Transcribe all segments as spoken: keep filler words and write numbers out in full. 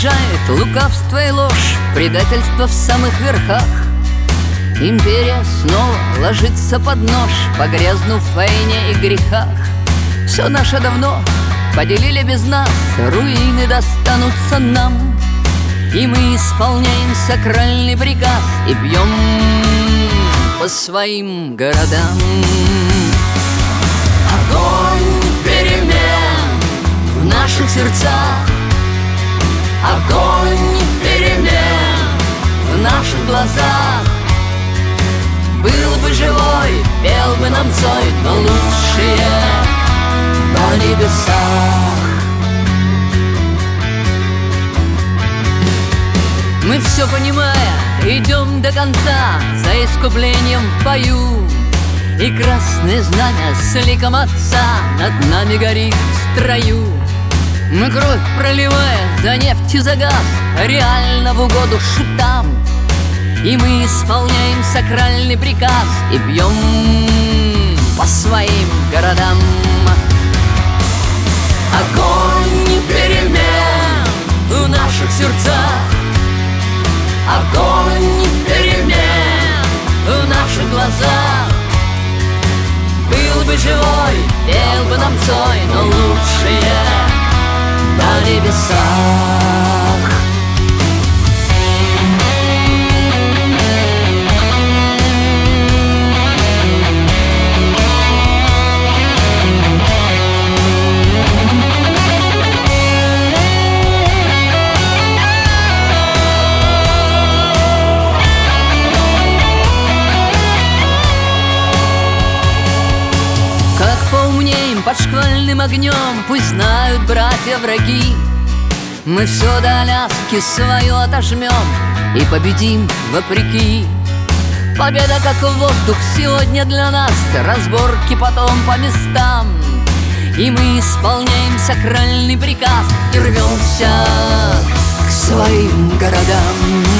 уничтожает лукавство и ложь, предательство в самых верхах. Империя снова ложится под нож, погрязнув в войне и грехах. Все наше давно поделили без нас, руины достанутся нам. И мы исполняем сакральный приказ и бьем по своим городам. Огонь перемен в наших сердцах, огонь перемен в наших глазах. Был бы живой, пел бы нам Цой, но лучшие на небесах. Мы все понимая, идем до конца, за искуплением в бою. И красное знамя с ликом Отца над нами горит в строю. Мы кровь проливая за нефть и за газ, реально в угоду шутам. И мы исполняем сакральный приказ и бьем по своим городам. Огонь перемен в наших сердцах, огонь перемен в наших глазах. Был бы живой, пел бы нам Цой, но лучшие на небесах. Как поумнеем под шквальным огнем, пусть знают братья враги. Мы все до Аляски свою отожмем и победим вопреки. Победа как воздух сегодня для нас, разборки потом по местам. И мы исполняем сакральный приказ и рвемся к своим городам.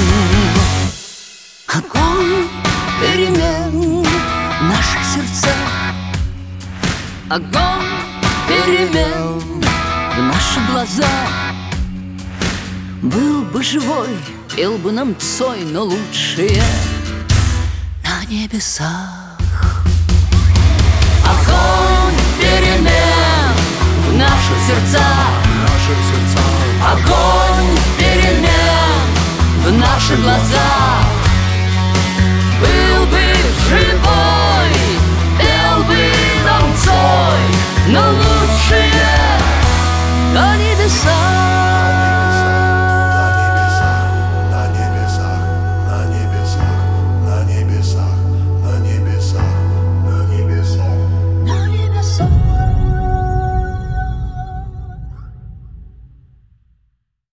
Огонь перемен в наших сердцах, огонь перемен в наших глазах. Был бы живой, пел бы нам Цой, но лучшие на небесах. Огонь перемен в наших сердцах, огонь перемен в наших глазах.